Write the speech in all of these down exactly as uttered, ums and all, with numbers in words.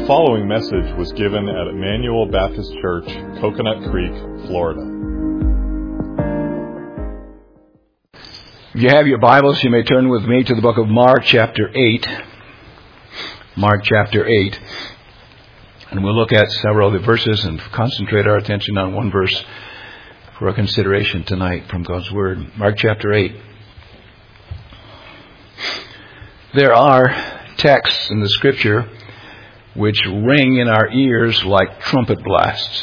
following message was given at Emmanuel Baptist Church, Coconut Creek, Florida. If you have your Bibles, you may turn with me to the book of Mark chapter eight. Mark chapter eight. And we'll look at several of the verses and concentrate our attention on one verse for our consideration tonight from God's Word. Mark chapter eight. There are texts in the Scripture which ring in our ears like trumpet blasts.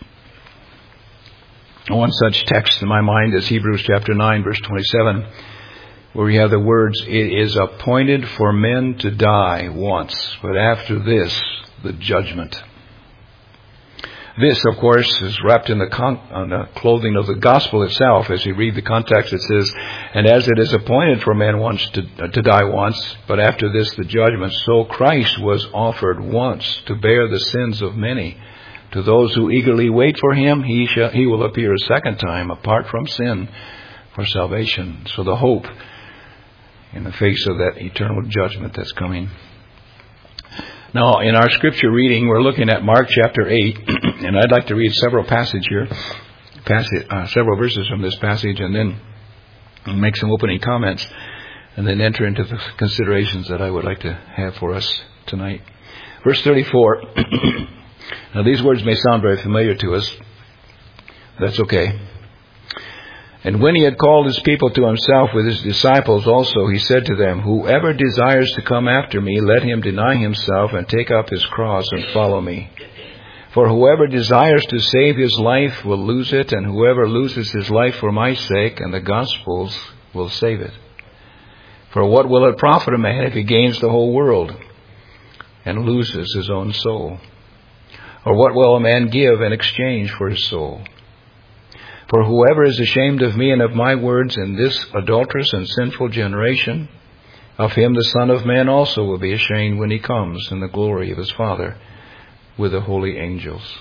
One such text in my mind is Hebrews chapter nine, verse twenty-seven, where we have the words, "It is appointed for men to die once, but after this, the judgment." This, of course, is wrapped in the, con- on the clothing of the gospel itself. As you read the context, it says, "And as it is appointed for man once to, uh, to die once, but after this the judgment, so Christ was offered once to bear the sins of many. To those who eagerly wait for him, he shall, he will appear a second time, apart from sin, for salvation." So the hope in the face of that eternal judgment that's coming. Now, in our scripture reading, we're looking at Mark chapter eight, and I'd like to read several passages here, passage, uh, several verses from this passage, and then make some opening comments, and then enter into the considerations that I would like to have for us tonight. Verse thirty-four. Now, these words may sound very familiar to us. That's okay. "And when he had called his people to himself with his disciples also, he said to them, 'Whoever desires to come after me, let him deny himself and take up his cross and follow me. For whoever desires to save his life will lose it, and whoever loses his life for my sake and the gospel's will save it. For what will it profit a man if he gains the whole world and loses his own soul? Or what will a man give in exchange for his soul? For whoever is ashamed of me and of my words in this adulterous and sinful generation, of him the Son of Man also will be ashamed when he comes in the glory of his Father with the holy angels.'"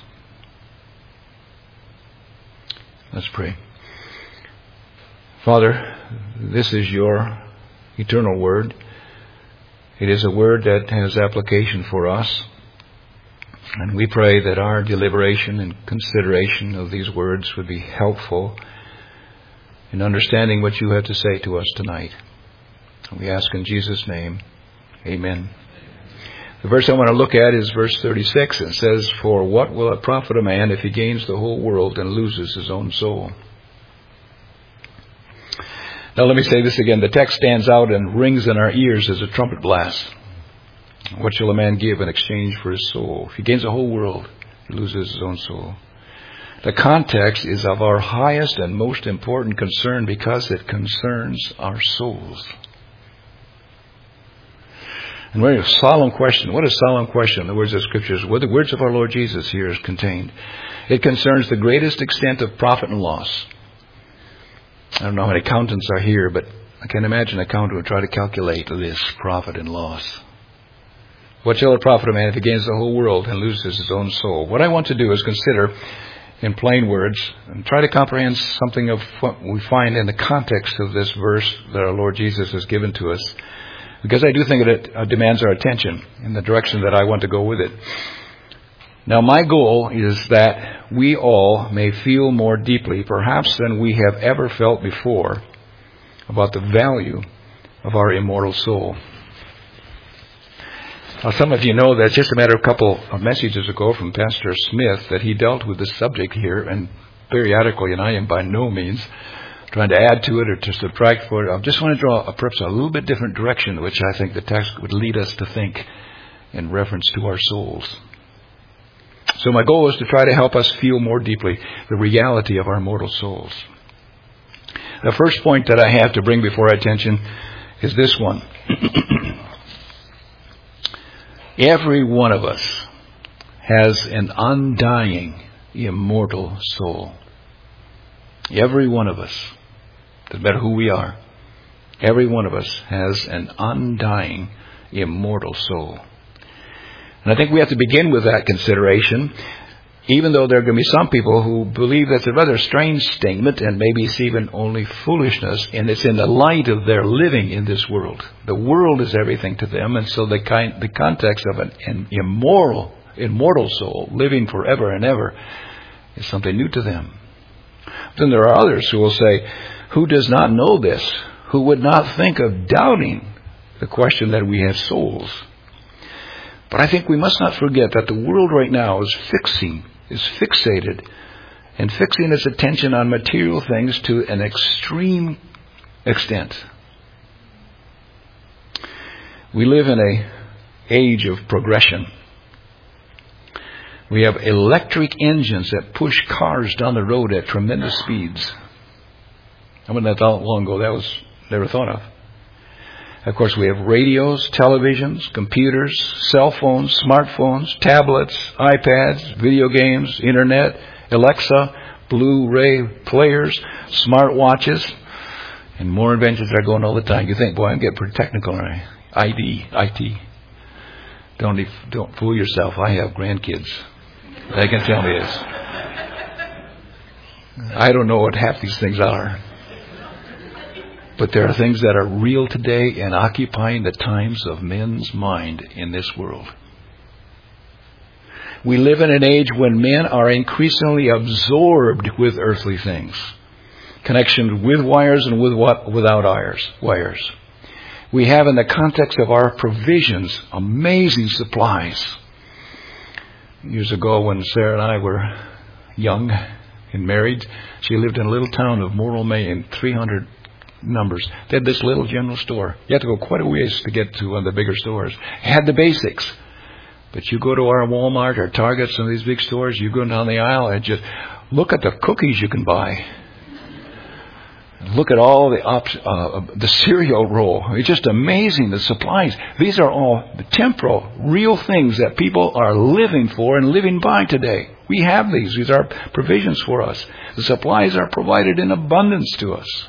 Let's pray. Father, this is your eternal word. It is a word that has application for us. And we pray that our deliberation and consideration of these words would be helpful in understanding what you have to say to us tonight. We ask in Jesus' name, amen. The verse I want to look at is verse thirty-six. It says, "For what will it profit a man if he gains the whole world and loses his own soul?" Now let me say this again. The text stands out and rings in our ears as a trumpet blast. What shall a man give in exchange for his soul? If he gains the whole world, he loses his own soul. The context is of our highest and most important concern because it concerns our souls. And what a solemn question. What a solemn question in the words of Scriptures. What the words of our Lord Jesus here is contained. It concerns the greatest extent of profit and loss. I don't know how many accountants are here, but I can imagine an accountant would try to calculate this profit and loss. What shall it profit a man if he gains the whole world and loses his own soul? What I want to do is consider, in plain words, and try to comprehend something of what we find in the context of this verse that our Lord Jesus has given to us, because I do think that it demands our attention in the direction that I want to go with it. Now, my goal is that we all may feel more deeply, perhaps than we have ever felt before, about the value of our immortal soul. Now, some of you know that just a matter of a couple of messages ago from Pastor Smith that he dealt with this subject here, and periodically, and I am by no means trying to add to it or to subtract for it. I just want to draw a, perhaps a little bit different direction, which I think the text would lead us to think in reference to our souls. So my goal is to try to help us feel more deeply the reality of our mortal souls. The first point that I have to bring before our attention is this one. Every one of us has an undying, immortal soul. Every one of us, doesn't matter who we are, every one of us has an undying, immortal soul. And I think we have to begin with that consideration Even though there are going to be some people who believe that's a rather strange statement, and maybe it's even only foolishness, and it's in the light of their living in this world. The world is everything to them, and so the kind, the context of an, an immoral, immortal soul living forever and ever is something new to them. Then there are others who will say, who does not know this? Who would not think of doubting the question that we have souls? But I think we must not forget that the world right now is fixing is fixated and fixing its attention on material things to an extreme extent. We live in an age of progression. We have electric engines that push cars down the road at tremendous speeds. I mean, that long ago, that was never thought of. Of course, we have radios, televisions, computers, cell phones, smartphones, tablets, iPads, video games, internet, Alexa, Blu-ray players, smart watches, and more inventions are going all the time. You think, boy, I'm getting pretty technical, aren't I? I D, I T. Don't, don't fool yourself. I have grandkids. They can tell me this. I don't know what half these things are. But there are things that are real today and occupying the times of men's mind in this world. We live in an age when men are increasingly absorbed with earthly things. Connections with wires and with what, without wires. wires. We have in the context of our provisions amazing supplies. Years ago when Sarah and I were young and married, she lived in a little town of Morrill, Maine, three hundred numbers. They had this little general store. You had to go quite a ways to get to one of the bigger stores. It had the basics. But you go to our Walmart or Target, some of these big stores, you go down the aisle and just look at the cookies you can buy. Look at all the op- uh, the cereal roll. It's just amazing, the supplies. These are all temporal, real things that people are living for and living by today. We have these. These are provisions for us. The supplies are provided in abundance to us.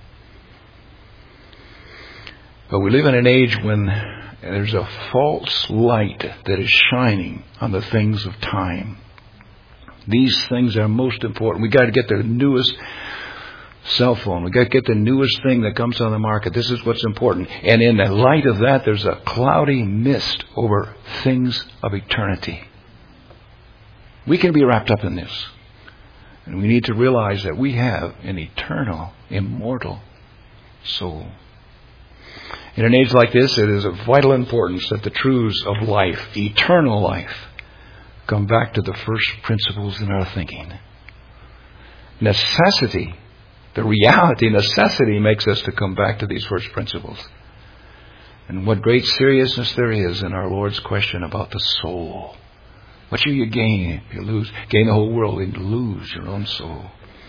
But we live in an age when there's a false light that is shining on the things of time. These things are most important. We've got to get the newest cell phone. We've got to get the newest thing that comes on the market. This is what's important. And in the light of that, there's a cloudy mist over things of eternity. We can be wrapped up in this. And we need to realize that we have an eternal, immortal soul. In an age like this, it is of vital importance that the truths of life, eternal life, come back to the first principles in our thinking. Necessity, the reality, necessity makes us to come back to these first principles. And what great seriousness there is in our Lord's question about the soul. What shall you gain if you lose, gain the whole world and lose your own soul?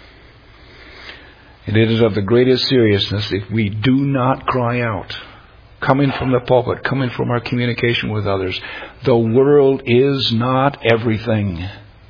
And it is of the greatest seriousness if we do not cry out, coming from the pulpit, coming from our communication with others, the world is not everything.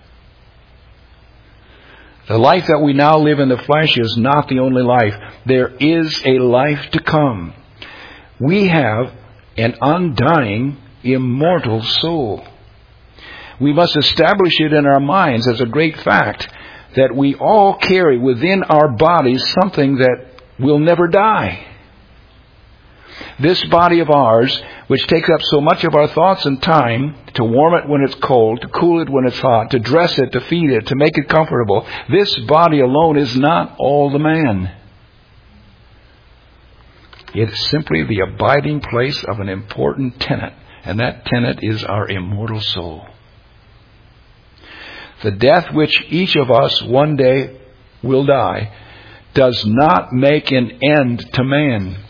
The life that we now live in the flesh is not the only life. There is a life to come. We have an undying, immortal soul. We must establish it in our minds as a great fact that we all carry within our bodies something that will never die. This body of ours, which takes up so much of our thoughts and time to warm it when it's cold, to cool it when it's hot, to dress it, to feed it, to make it comfortable, this body alone is not all the man. It's simply the abiding place of an important tenet, and that tenet is our immortal soul. The death which each of us one day will die does not make an end to man.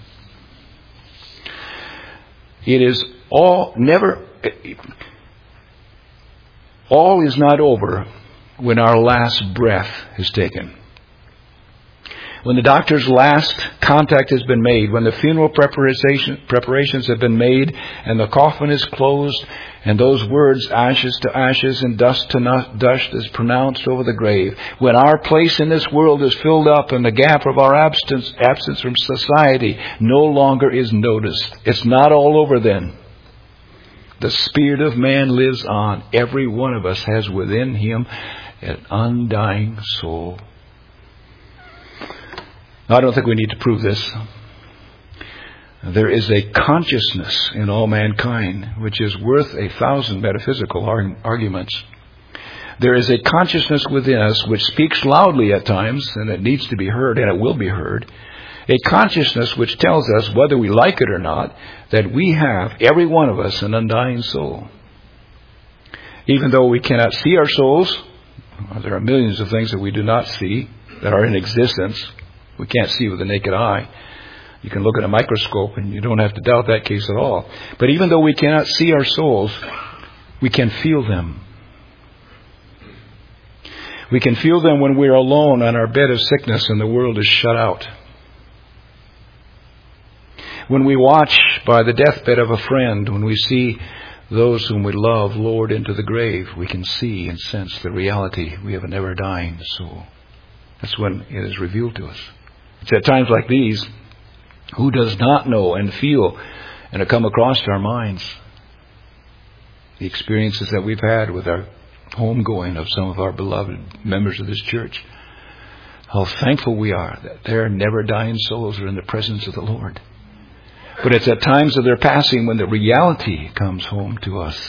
It is all never, all is not over when our last breath is taken. When the doctor's last contact has been made, when the funeral preparation, preparations have been made, and the coffin is closed, and those words, ashes to ashes and dust to dust, is pronounced over the grave, when our place in this world is filled up and the gap of our absence, absence from society no longer is noticed, it's not all over then. The spirit of man lives on. Every one of us has within him an undying soul. I don't think we need to prove this. There is a consciousness in all mankind which is worth a thousand metaphysical arguments. There is a consciousness within us which speaks loudly at times, and it needs to be heard, and it will be heard. A consciousness which tells us, whether we like it or not, that we have, every one of us, an undying soul. Even though we cannot see our souls, there are millions of things that we do not see that are in existence. We can't see with the naked eye. You can look at a microscope and you don't have to doubt that case at all. But even though we cannot see our souls, we can feel them. We can feel them when we're alone on our bed of sickness and the world is shut out. When we watch by the deathbed of a friend, when we see those whom we love lowered into the grave, we can see and sense the reality. We have a never dying soul. That's when it is revealed to us. It's at times like these, who does not know and feel and have come across our minds the experiences that we've had with our homegoing of some of our beloved members of this church. How thankful we are that their never dying souls are in the presence of the Lord. But it's at times of their passing when the reality comes home to us.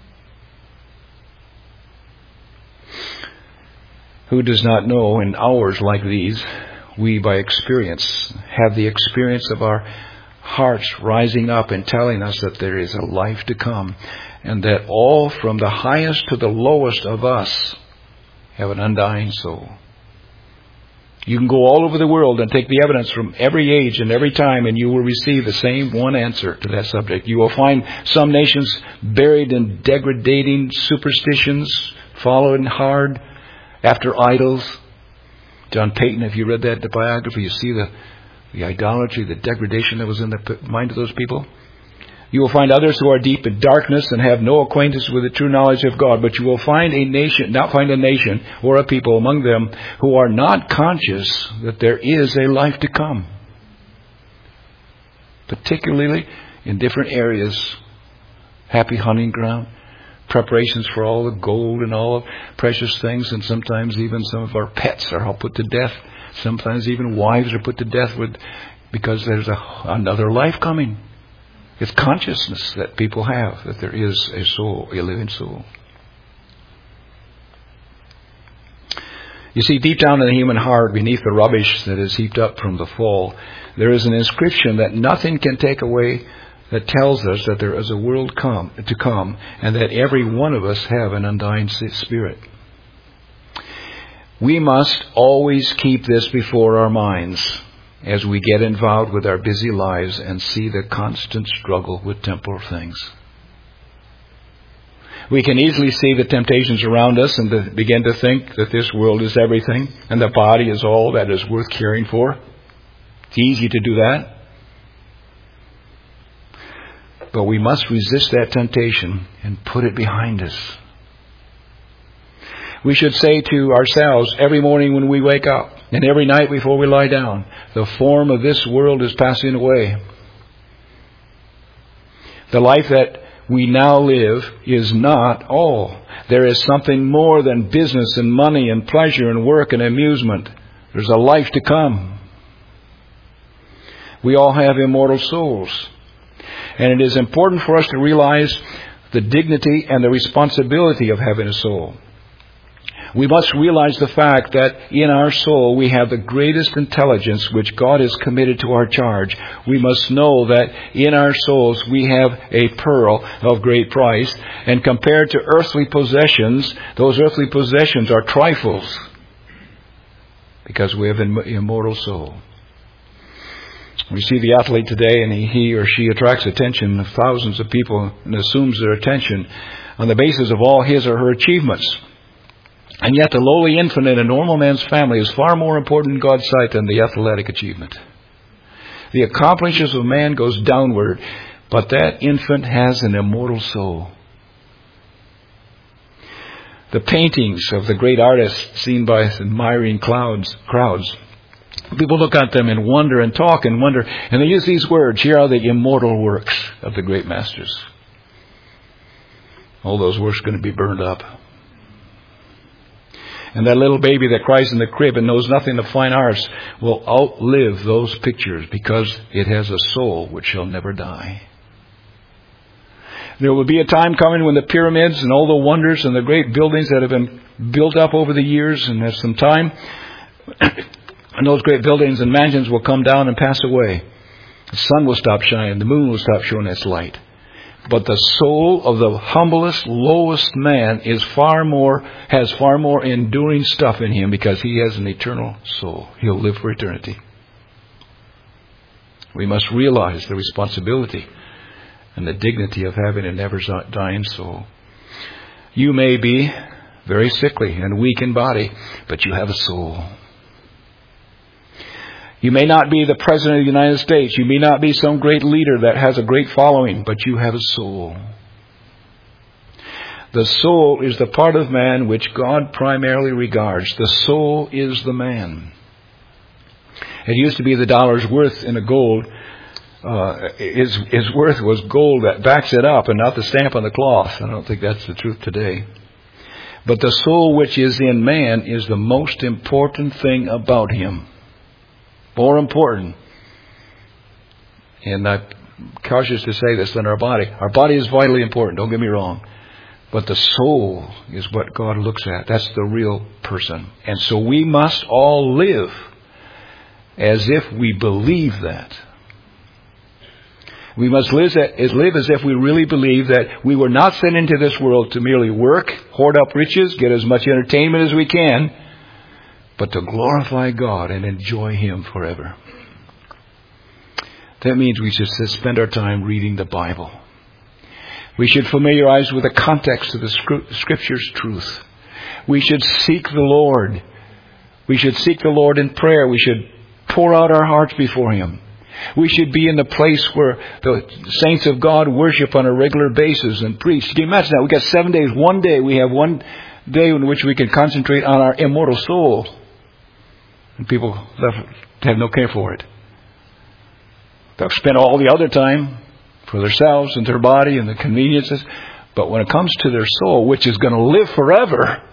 Who does not know in hours like these, we by experience have the experience of our hearts rising up and telling us that there is a life to come, and that all from the highest to the lowest of us have an undying soul. You can go all over the world and take the evidence from every age and every time, and you will receive the same one answer to that subject. You will find some nations buried in degrading superstitions, following hard after idols. John Payton, if you read that the biography, you see the, the idolatry, the degradation that was in the mind of those people. You will find others who are deep in darkness and have no acquaintance with the true knowledge of God. But you will find a nation, not find a nation or a people among them who are not conscious that there is a life to come. Particularly in different areas. Happy hunting ground. Preparations for all the gold and all the precious things. And sometimes even some of our pets are all put to death. Sometimes even wives are put to death with, because there's a, another life coming. It's consciousness that people have, that there is a soul, a living soul. You see, deep down in the human heart, beneath the rubbish that is heaped up from the fall, there is an inscription that nothing can take away, that tells us that there is a world come to come, and that every one of us have an undying spirit. We must always keep this before our minds as we get involved with our busy lives and see the constant struggle with temporal things. We can easily see the temptations around us and to begin to think that this world is everything and the body is all that is worth caring for. It's easy to do that. But we must resist that temptation and put it behind us. We should say to ourselves every morning when we wake up and every night before we lie down, the form of this world is passing away. The life that we now live is not all. There is something more than business and money and pleasure and work and amusement. There's a life to come. We all have immortal souls. And it is important for us to realize the dignity and the responsibility of having a soul. We must realize the fact that in our soul we have the greatest intelligence which God has committed to our charge. We must know that in our souls we have a pearl of great price. And compared to earthly possessions, those earthly possessions are trifles because we have an immortal soul. We see the athlete today and he, he or she attracts attention of thousands of people and assumes their attention on the basis of all his or her achievements. And yet the lowly infant in a normal man's family is far more important in God's sight than the athletic achievement. The accomplishments of man goes downward, but that infant has an immortal soul. The paintings of the great artists seen by admiring clouds, crowds, people look at them and wonder and talk and wonder, and they use these words, here are the immortal works of the great masters. all those works are going to be burned up. And that little baby that cries in the crib and knows nothing of fine arts will outlive those pictures because it has a soul which shall never die. There will be a time coming when the pyramids and all the wonders and the great buildings that have been built up over the years and have some time, and those great buildings and mansions will come down and pass away. The sun will stop shining. The moon will stop showing its light. But the soul of the humblest, lowest man is far more, has far more enduring stuff in him because he has an eternal soul. He'll live for eternity. We must realize the responsibility and the dignity of having a never dying soul. You may be very sickly and weak in body, but you have a soul. You may not be the President of the United States. You may not be some great leader that has a great following, but you have a soul. The soul is the part of man which God primarily regards. The soul is the man. It used to be the dollar's worth in a gold. Uh, his, his worth was gold that backs it up and not the stamp on the cloth. I don't think that's the truth today. But the soul which is in man is the most important thing about him. More important. And I'm cautious to say this than our body. Our body is vitally important, don't get me wrong. But the soul is what God looks at. That's the real person. And so we must all live as if we believe that. We must live as if we really believe that we were not sent into this world to merely work, hoard up riches, get as much entertainment as we can, but to glorify God and enjoy Him forever. That means we should spend our time reading the Bible. We should familiarize with the context of the Scripture's truth. We should seek the Lord. We should seek the Lord in prayer. We should pour out our hearts before Him. We should be in the place where the saints of God worship on a regular basis and preach. Can you imagine that? We've got seven days. One day, we have one day in which we can concentrate on our immortal soul. And people have no care for it. They'll spend all the other time for themselves and their body and the conveniences. But when it comes to their soul, which is going to live forever,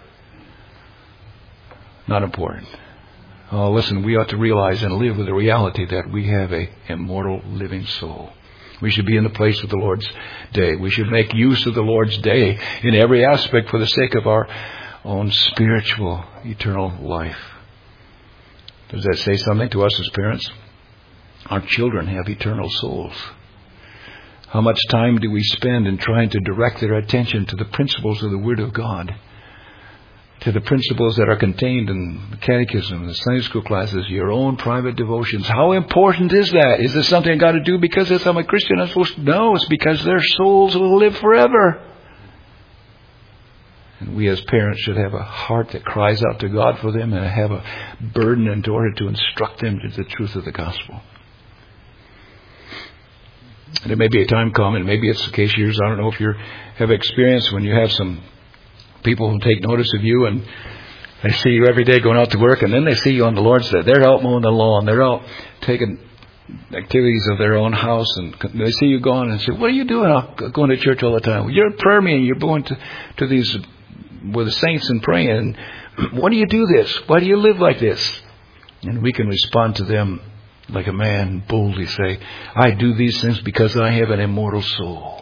not important. Oh, listen, we ought to realize and live with the reality that we have a immortal living soul. We should be in the place of the Lord's day. We should make use of the Lord's day in every aspect for the sake of our own spiritual, eternal life. Does that say something to us as parents? Our children have eternal souls. How much time do we spend in trying to direct their attention to the principles of the Word of God? To the principles that are contained in the catechism, the Sunday school classes, your own private devotions. How important is that? Is this something I've got to do because I'm a Christian? I'm supposed to? No, it's because their souls will live forever. And we as parents should have a heart that cries out to God for them and have a burden in order to instruct them to the truth of the gospel. And there may be a time coming, maybe it's the case yours. I don't know if you have experience when you have some people who take notice of you and they see you every day going out to work, and then they see you on the Lord's Day. They're out mowing the lawn. They're out taking activities of their own house, and they see you going and say, "What are you doing out going to church all the time? Well, you're at prayer meeting. You're going to, to these with the saints and praying. Why do you do this? Why do you live like this?" And we can respond to them like a man, boldly say, "I do these things because I have an immortal soul."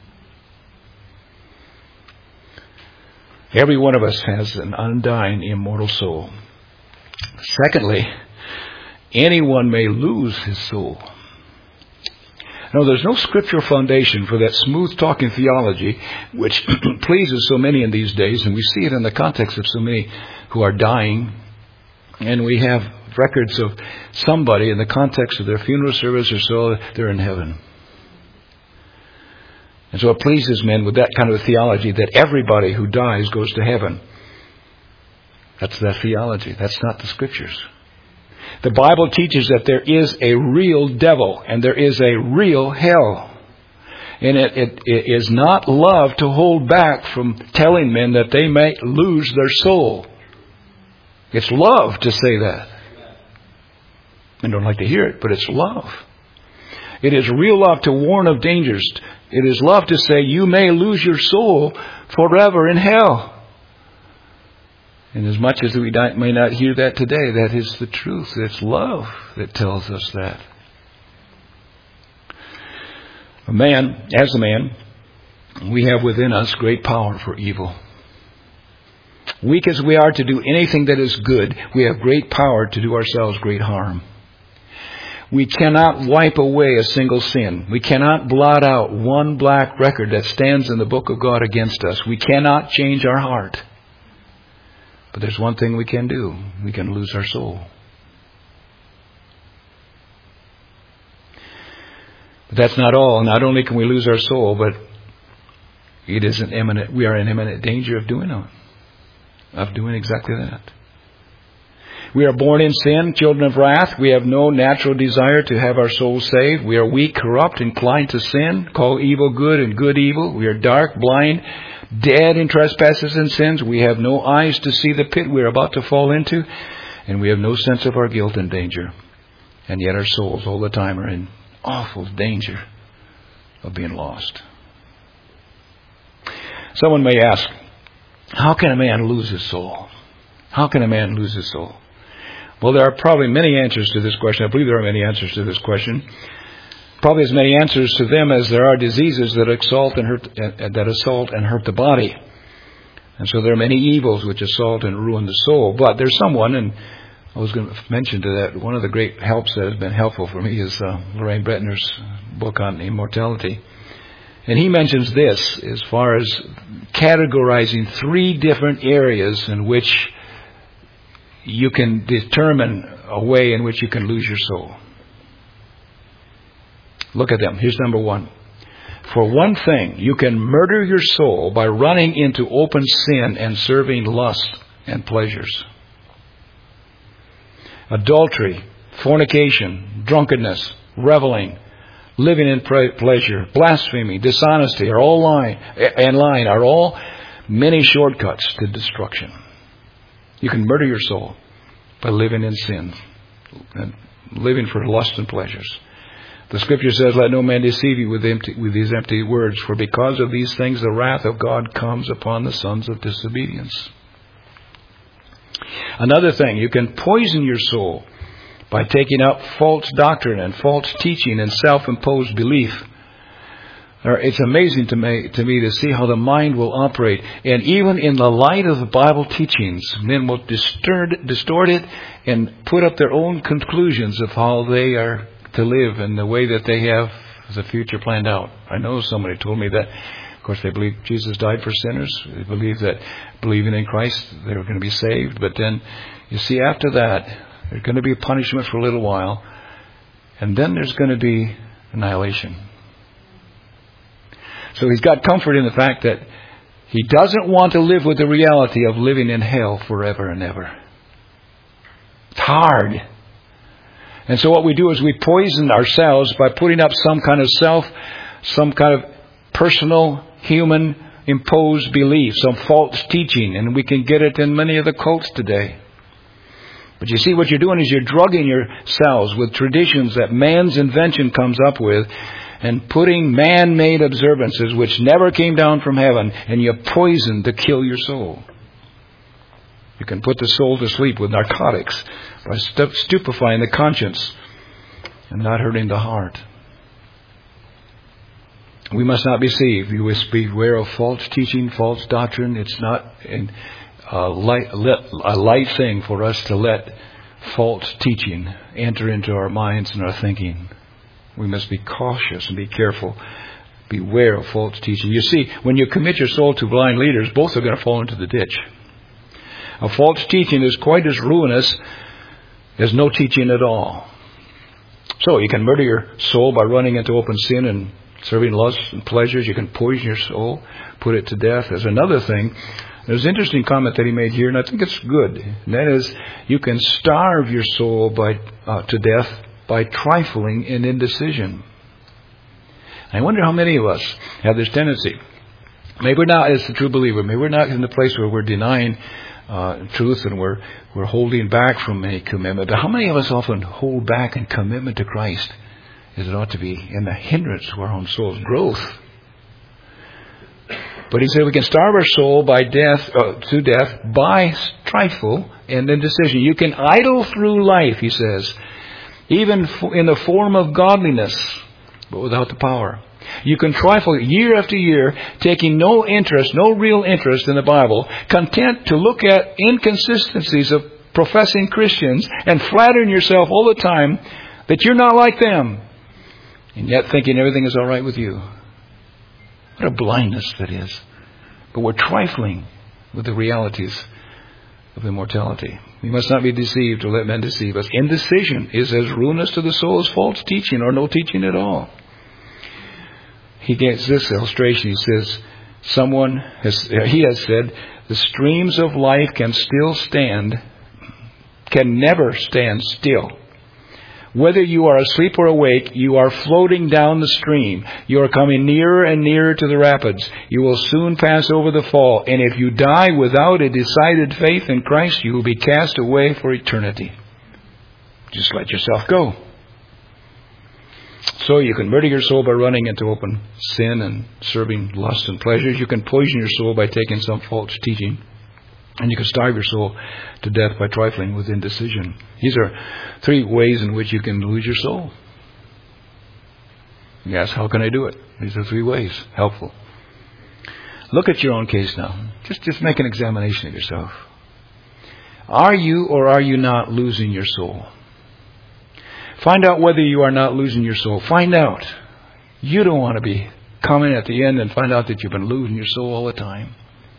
Every one of us has an undying, immortal soul. Secondly, anyone may lose his soul. Now, there's no scriptural foundation for that smooth-talking theology which pleases so many in these days, and we see it in the context of so many who are dying, and we have records of somebody in the context of their funeral service or so, they're in heaven. And so it pleases men with that kind of a theology that everybody who dies goes to heaven. That's the theology. That's not the Scriptures. The Bible teaches that there is a real devil and there is a real hell. And it, it, it is not love to hold back from telling men that they may lose their soul. It's love to say that. I don't like to hear it, but it's love. It is real love to warn of dangers It is love to say you may lose your soul forever in hell. And as much as we may not hear that today, that is the truth. It's love that tells us that. A man, as a man, we have within us great power for evil. Weak as we are to do anything that is good, we have great power to do ourselves great harm. We cannot wipe away a single sin. We cannot blot out one black record that stands in the book of God against us. We cannot change our heart. But there's one thing we can do. We can lose our soul. But that's not all. Not only can we lose our soul, but it is an imminent, we are in imminent danger of doing it. Of doing exactly that. We are born in sin, children of wrath. We have no natural desire to have our souls saved. We are weak, corrupt, inclined to sin. Call evil good and good evil. We are dark, blind, dead in trespasses and sins. We have no eyes to see the pit we are about to fall into. And we have no sense of our guilt and danger. And yet our souls all the time are in awful danger of being lost. Someone may ask, how can a man lose his soul? How can a man lose his soul? Well, there are probably many answers to this question. I believe there are many answers to this question. Probably as many answers to them as there are diseases that assault and hurt, uh, that assault and hurt the body. And so there are many evils which assault and ruin the soul. But there's someone, and I was going to mention to that, one of the great helps that has been helpful for me is uh, Lorraine Bretner's book on immortality. And he mentions this as far as categorizing three different areas in which you can determine a way in which you can lose your soul. Look at them. Here's number one. For one thing, you can murder your soul by running into open sin and serving lust and pleasures. Adultery, fornication, drunkenness, reveling, living in pleasure, blasphemy, dishonesty, are all lying, and lying are all many shortcuts to destruction. You can murder your soul by living in sin and living for lust and pleasures. The Scripture says, "Let no man deceive you with empty, with these empty words, for because of these things the wrath of God comes upon the sons of disobedience." Another thing, you can poison your soul by taking up false doctrine and false teaching and self-imposed belief. It's amazing to me, to me to see how the mind will operate. And even in the light of the Bible teachings, men will distort, distort it and put up their own conclusions of how they are to live and the way that they have the future planned out. I know somebody told me that, of course, they believe Jesus died for sinners. They believe that believing in Christ, they were going to be saved. But then, you see, after that, there's going to be punishment for a little while. And then there's going to be annihilation. So he's got comfort in the fact that he doesn't want to live with the reality of living in hell forever and ever. It's hard. And so what we do is we poison ourselves by putting up some kind of self, some kind of personal, human imposed belief, some false teaching. And we can get it in many of the cults today. But you see, what you're doing is you're drugging yourselves with traditions that man's invention comes up with, and putting man-made observances which never came down from heaven, and you poison to kill your soul. You can put the soul to sleep with narcotics by stupefying the conscience and not hurting the heart. We must not be deceived. You must beware of false teaching, false doctrine. It's not a light, a light thing for us to let false teaching enter into our minds and our thinking. We must be cautious and be careful. Beware of false teaching. You see, when you commit your soul to blind leaders, both are going to fall into the ditch. A false teaching is quite as ruinous as no teaching at all. So you can murder your soul by running into open sin and serving lusts and pleasures. You can poison your soul, put it to death. There's another thing. There's an interesting comment that he made here, and I think it's good. And that is, you can starve your soul by uh, to death by trifling in indecision. I wonder how many of us have this tendency. Maybe we're not, as a true believer, maybe we're not in the place where we're denying uh, truth and we're we're holding back from any commitment. But how many of us often hold back in commitment to Christ as it ought to be in the hindrance to our own soul's growth But he said we can starve our soul by death, uh, to death by trifle and indecision. You can idle through life, he says, even in the form of godliness, but without the power. You can trifle year after year, taking no interest, no real interest in the Bible, content to look at inconsistencies of professing Christians and flattering yourself all the time that you're not like them, and yet thinking everything is all right with you. What a blindness that is. But we're trifling with the realities of immortality. We must not be deceived or let men deceive us. Indecision is as ruinous to the soul as false teaching or no teaching at all. He gives this illustration. He says, someone has, he has said, the streams of life can still stand, can never stand still. Whether you are asleep or awake, you are floating down the stream. You are coming nearer and nearer to the rapids. You will soon pass over the fall. And if you die without a decided faith in Christ, you will be cast away for eternity. Just let yourself go. So you can murder your soul by running into open sin and serving lust and pleasures. You can poison your soul by taking some false teaching. And you can starve your soul to death by trifling with indecision. These are three ways in which you can lose your soul. You ask, how can I do it? These are three ways. Helpful. Look at your own case now. Just, just make an examination of yourself. Are you or are you not losing your soul? Find out whether you are not losing your soul. Find out. You don't want to be coming at the end and find out that you've been losing your soul all the time.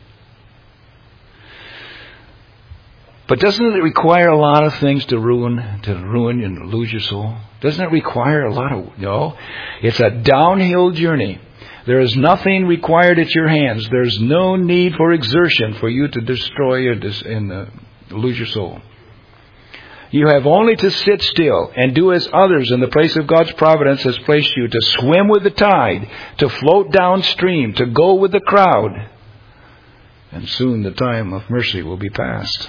But doesn't it require a lot of things to ruin, to ruin and lose your soul? Doesn't it require a lot of, no? It's a downhill journey. There is nothing required at your hands. There's no need for exertion for you to destroy and, and uh, lose your soul. You have only to sit still and do as others in the place of God's providence has placed you, to swim with the tide, to float downstream, to go with the crowd. And soon the time of mercy will be past.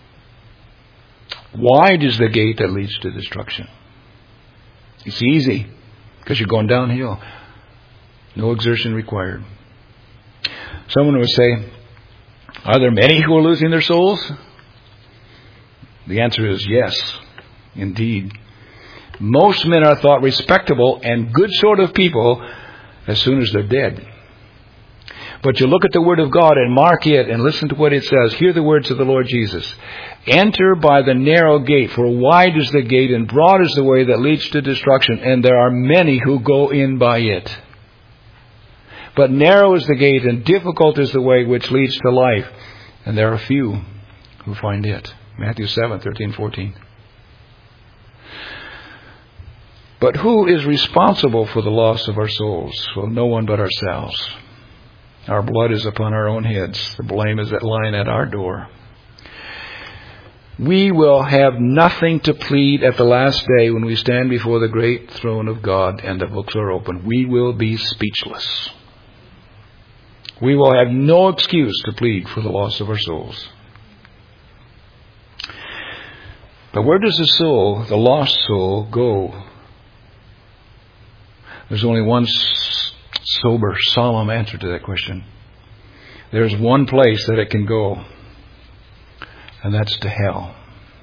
Wide is the gate that leads to destruction. It's easy because you're going downhill. No exertion required. Someone would say, are there many who are losing their souls? The answer is yes, indeed. Most men are thought respectable and good sort of people as soon as they're dead. But you look at the Word of God and mark it and listen to what it says. Hear the words of the Lord Jesus. Enter by the narrow gate, for wide is the gate and broad is the way that leads to destruction, and there are many who go in by it. But narrow is the gate and difficult is the way which leads to life, and there are few who find it. Matthew seven, thirteen, fourteen. But who is responsible for the loss of our souls? Well, no one but ourselves. Our blood is upon our own heads. The blame is at lying at our door. We will have nothing to plead at the last day when we stand before the great throne of God and the books are open. We will be speechless. We will have no excuse to plead for the loss of our souls. But where does the soul, the lost soul, go? There's only one sober, solemn answer to that question. There's one place that it can go, and that's to hell.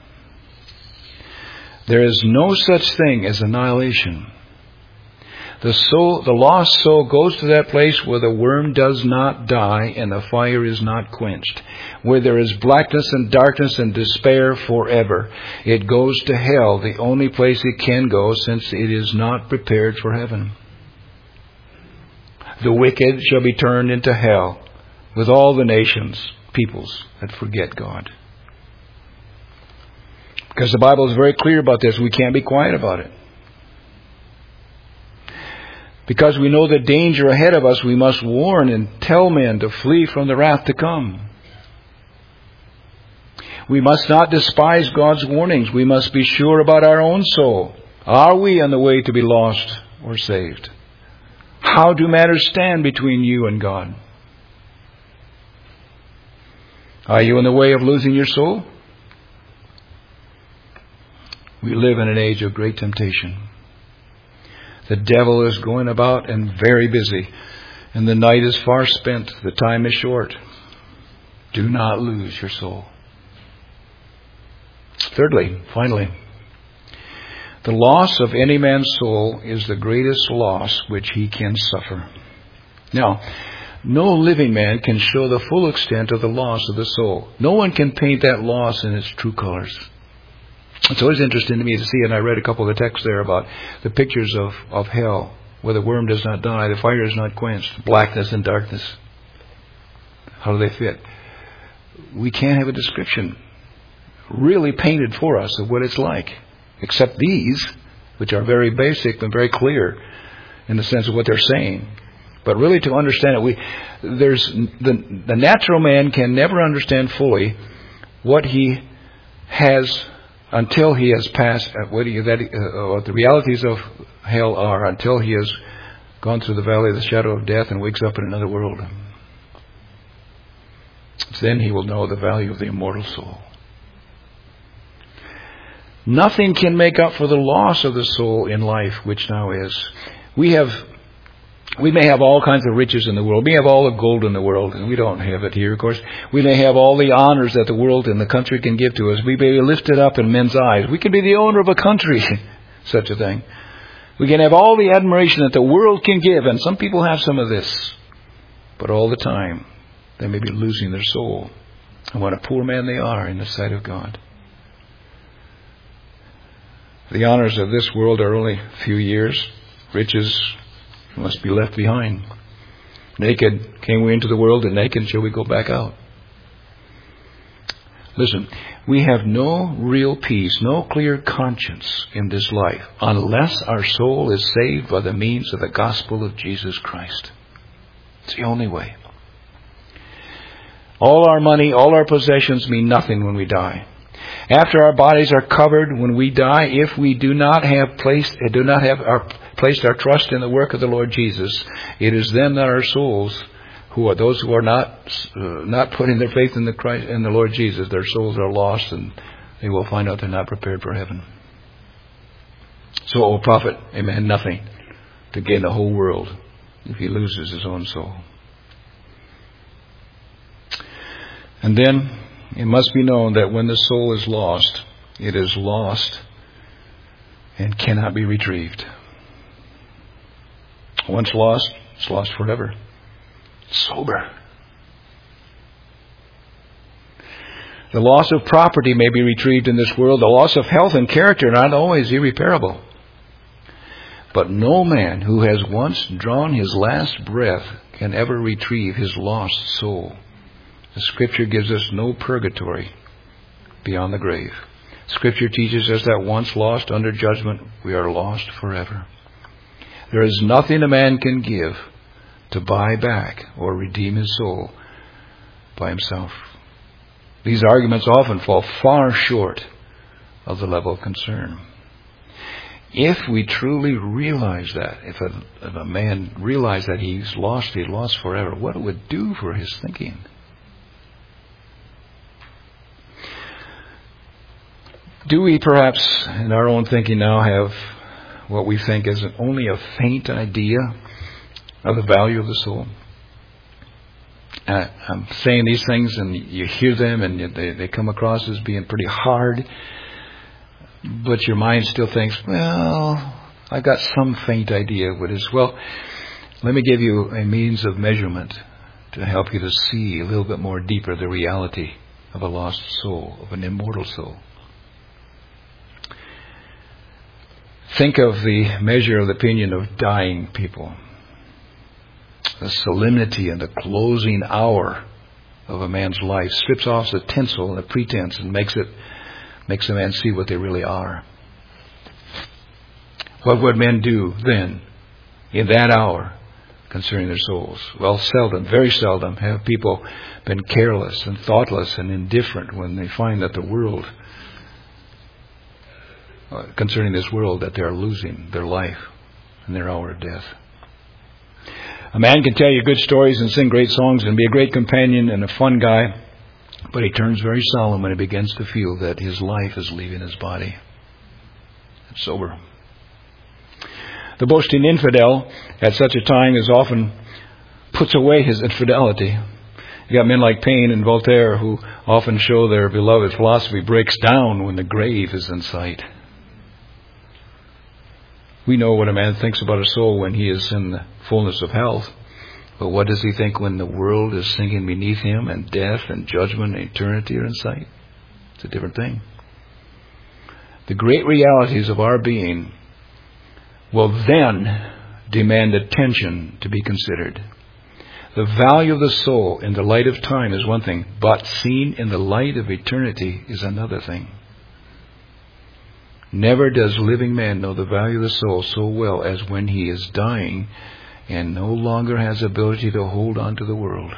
There is no such thing as annihilation. The soul, the lost soul goes to that place where the worm does not die and the fire is not quenched, where there is blackness and darkness and despair forever. It goes to hell, the only place it can go, since it is not prepared for heaven. The wicked shall be turned into hell with all the nations, peoples that forget God. Because the Bible is very clear about this. We can't be quiet about it. Because we know the danger ahead of us, we must warn and tell men to flee from the wrath to come. We must not despise God's warnings. We must be sure about our own soul. Are we on the way to be lost or saved? How do matters stand between you and God? Are you in the way of losing your soul? We live in an age of great temptation. The devil is going about and very busy. and the night is far spent. The time is short. Do not lose your soul. Thirdly, finally, the loss of any man's soul is the greatest loss which he can suffer. Now, no living man can show the full extent of the loss of the soul. No one can paint that loss in its true colors. It's always interesting to me to see, and I read a couple of the texts there about the pictures of, of hell, where the worm does not die, the fire is not quenched, blackness and darkness. How do they fit? We can't have a description really painted for us of what it's like, except these, which are very basic and very clear in the sense of what they're saying. But really to understand it, we there's the, the natural man can never understand fully what he has until he has passed, what, he, that, uh, what the realities of hell are, until he has gone through the valley of the shadow of death and wakes up in another world. Then he will know the value of the immortal soul. Nothing can make up for the loss of the soul in life, which now is. We have, we may have all kinds of riches in the world. We have all the gold in the world, and we don't have it here, of course. We may have all the honors that the world and the country can give to us. We may be lifted up in men's eyes. We can be the owner of a country, such a thing. We can have all the admiration that the world can give, and some people have some of this. But all the time, they may be losing their soul. And what a poor man they are in the sight of God. The honors of this world are only a few years. Riches must be left behind. Naked came we into the world, and naked shall we go back out. Listen, we have no real peace, no clear conscience in this life, unless our soul is saved by the means of the gospel of Jesus Christ. It's the only way. All our money, all our possessions mean nothing when we die. After our bodies are covered when we die, if we do not have placed, do not have our, placed our trust in the work of the Lord Jesus, it is then that our souls, who are those who are not uh, not putting their faith in the Christ in the Lord Jesus, their souls are lost, and they will find out they're not prepared for heaven. So it will profit a man nothing to gain the whole world if he loses his own soul. And then it must be known that when the soul is lost, it is lost and cannot be retrieved. Once lost, it's lost forever. Sober. The loss of property may be retrieved in this world. The loss of health and character not always irreparable. But no man who has once drawn his last breath can ever retrieve his lost soul. The Scripture gives us no purgatory beyond the grave. Scripture teaches us that once lost under judgment, we are lost forever. There is nothing a man can give to buy back or redeem his soul by himself. These arguments often fall far short of the level of concern. If we truly realize that, if a, if a man realized that he's lost, he's lost forever, what it would do for his thinking. Do we perhaps, in our own thinking now, have what we think is only a faint idea of the value of the soul? Uh, I'm saying these things and you hear them and they, they come across as being pretty hard, but your mind still thinks, well, I've got some faint idea of what it is. Well, let me give you a means of measurement to help you to see a little bit more deeper the reality of a lost soul, of an immortal soul. Think of the measure of the opinion of dying people. The solemnity and the closing hour of a man's life strips off the tinsel and the pretense and makes it makes a man see what they really are. What would men do then in that hour concerning their souls? Well, seldom, very seldom have people been careless and thoughtless and indifferent when they find that the world Uh, concerning this world, that they are losing their life in their hour of death. A man can tell you good stories and sing great songs and be a great companion and a fun guy, but he turns very solemn when he begins to feel that his life is leaving his body. It's sober. The boasting infidel at such a time is often puts away his infidelity. You got men like Paine and Voltaire who often show their beloved philosophy breaks down when the grave is in sight. We know what a man thinks about a soul when he is in the fullness of health. But what does he think when the world is sinking beneath him and death and judgment and eternity are in sight? It's a different thing. The great realities of our being will then demand attention to be considered. The value of the soul in the light of time is one thing, but seen in the light of eternity is another thing. Never does living man know the value of the soul so well as when he is dying and no longer has ability to hold on to the world.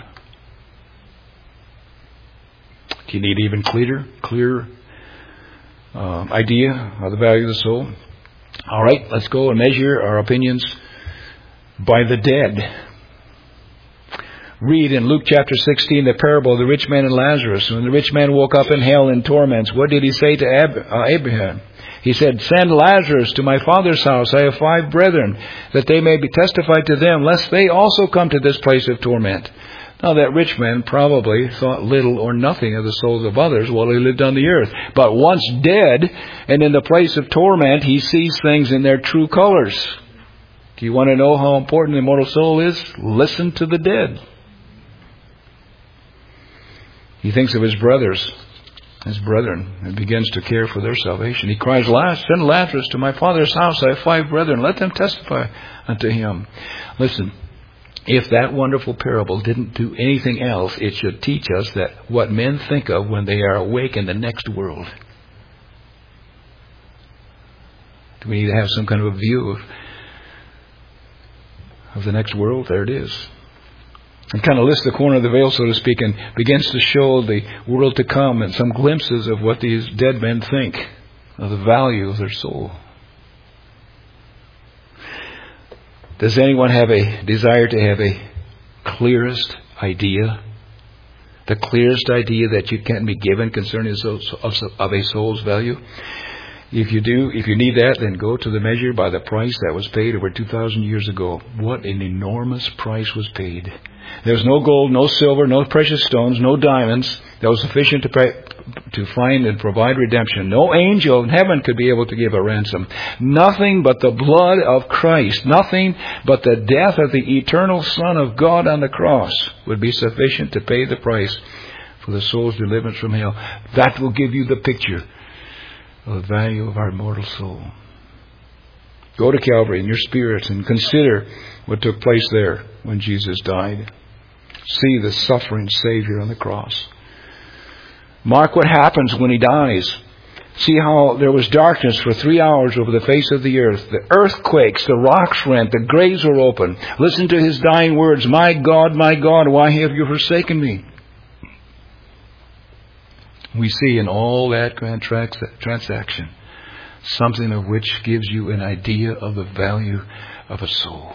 Do you need even clearer, clearer uh, idea of the value of the soul? All right, let's go and measure our opinions by the dead. Read in Luke chapter sixteen the parable of the rich man and Lazarus. When the rich man woke up in hell in torments, what did he say to Ab- uh, Abraham? He said, "Send Lazarus to my father's house. I have five brethren, that they may be testified to them, lest they also come to this place of torment." Now that rich man probably thought little or nothing of the souls of others while he lived on the earth. But once dead and in the place of torment, he sees things in their true colors. Do you want to know how important the immortal soul is? Listen to the dead. He thinks of his brothers, his brethren, and begins to care for their salvation. He cries, "Send Lazarus to my father's house. I have five brethren. Let them testify unto him." Listen, if that wonderful parable didn't do anything else, it should teach us that what men think of when they are awake in the next world. Do we need to have some kind of a view of, of the next world? There it is. And kind of lifts the corner of the veil, so to speak, and begins to show the world to come and some glimpses of what these dead men think of the value of their soul. Does anyone have a desire to have a clearest idea? The clearest idea that you can be given concerning of a soul's value? If you do, if you need that, then go to the measure by the price that was paid over two thousand years ago. What an enormous price was paid. There was no gold, no silver, no precious stones, no diamonds that was sufficient to pay, to find and provide redemption. No angel in heaven could be able to give a ransom. Nothing but the blood of Christ, nothing but the death of the eternal Son of God on the cross would be sufficient to pay the price for the soul's deliverance from hell. That will give you the picture of the value of our immortal soul. Go to Calvary in your spirit and consider what took place there when Jesus died. See the suffering Savior on the cross. Mark what happens when He dies. See how there was darkness for three hours over the face of the earth. The earth quakes, the rocks rent, the graves are open. Listen to His dying words, "My God, my God, why have you forsaken me?" We see in all that grand transaction something of which gives you an idea of the value of a soul.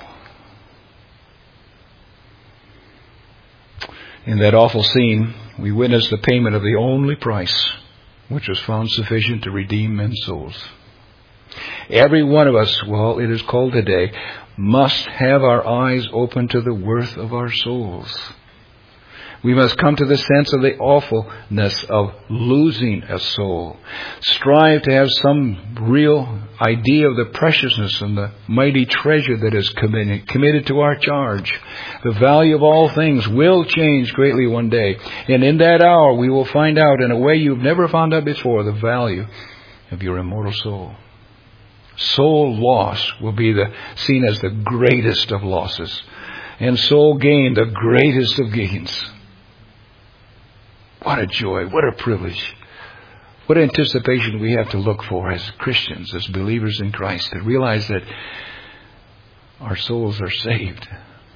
In that awful scene, we witness the payment of the only price which was found sufficient to redeem men's souls. Every one of us, well, it is called today, must have our eyes open to the worth of our souls. We must come to the sense of the awfulness of losing a soul. Strive to have some real idea of the preciousness and the mighty treasure that is committed, committed to our charge. The value of all things will change greatly one day. And in that hour we will find out in a way you've never found out before the value of your immortal soul. Soul loss will be the, seen as the greatest of losses. And soul gain the greatest of gains. What a joy, what a privilege, what anticipation we have to look for as Christians, as believers in Christ, to realize that our souls are saved.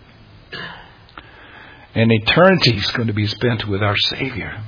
And eternity is going to be spent with our Savior.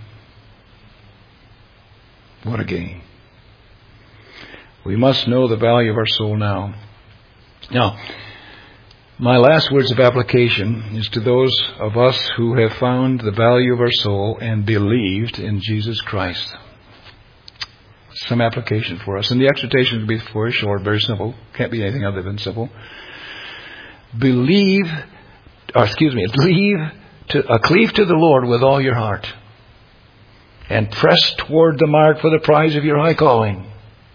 What a gain. We must know the value of our soul now. Now, my last words of application is to those of us who have found the value of our soul and believed in Jesus Christ. Some application for us. And the exhortation will be very short, very simple. Can't be anything other than simple. Believe or excuse me, leave to, uh, cleave to the Lord with all your heart, and press toward the mark for the prize of your high calling.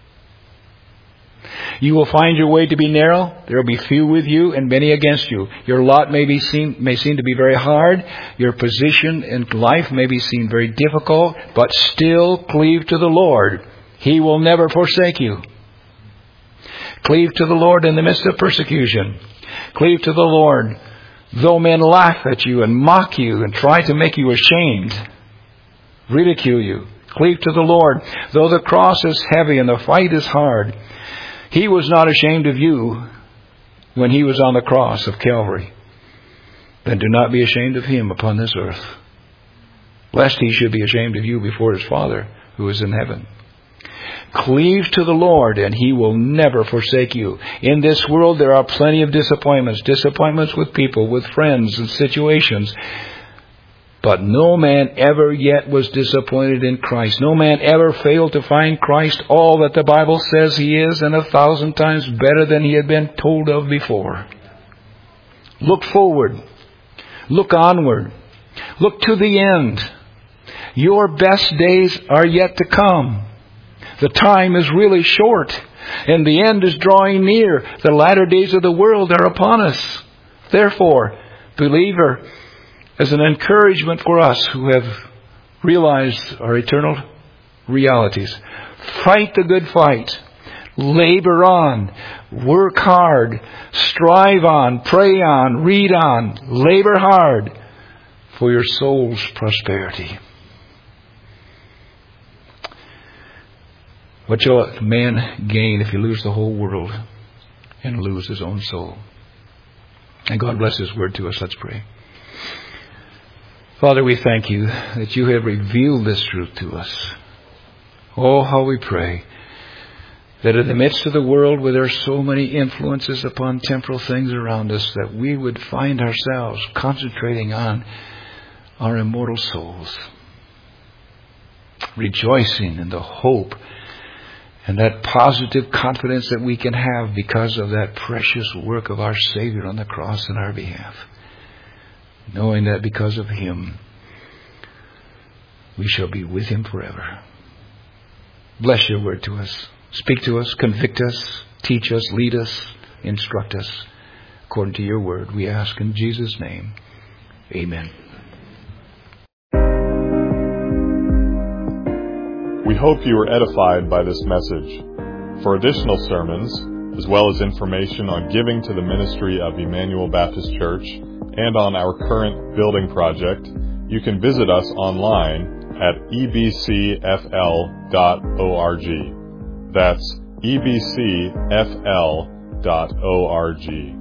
You will find your way to be narrow. There will be few with you and many against you. Your lot may be seen, may seem to be very hard. Your position in life may be seen very difficult, but still cleave to the Lord. He will never forsake you. Cleave to the Lord in the midst of persecution. Cleave to the Lord, though men laugh at you and mock you and try to make you ashamed, ridicule you. Cleave to the Lord, though the cross is heavy and the fight is hard. He was not ashamed of you when He was on the cross of Calvary. Then do not be ashamed of Him upon this earth, lest He should be ashamed of you before His Father who is in heaven. Cleave to the Lord, and He will never forsake you. In this world there are plenty of disappointments. Disappointments with people, with friends and situations. But no man ever yet was disappointed in Christ. No man ever failed to find Christ all that the Bible says He is, and a thousand times better than he had been told of before. Look forward. Look onward. Look to the end. Your best days are yet to come. The time is really short, and the end is drawing near. The latter days of the world are upon us. Therefore, believer, as an encouragement for us who have realized our eternal realities, fight the good fight. Labor on. Work hard. Strive on. Pray on. Read on. Labor hard for your soul's prosperity. What shall a man gain if he lose the whole world and lose his own soul? And God bless His word to us. Let's pray. Father, we thank You that You have revealed this truth to us. Oh, how we pray that in the midst of the world where there are so many influences upon temporal things around us, that we would find ourselves concentrating on our immortal souls, rejoicing in the hope and that positive confidence that we can have because of that precious work of our Savior on the cross in our behalf. Knowing that because of Him, we shall be with Him forever. Bless Your word to us. Speak to us, convict us, teach us, lead us, instruct us. According to Your word, we ask in Jesus' name. Amen. We hope you were edified by this message. For additional sermons, as well as information on giving to the ministry of Emmanuel Baptist Church and on our current building project, you can visit us online at e b c f l dot org. That's e b c f l dot org.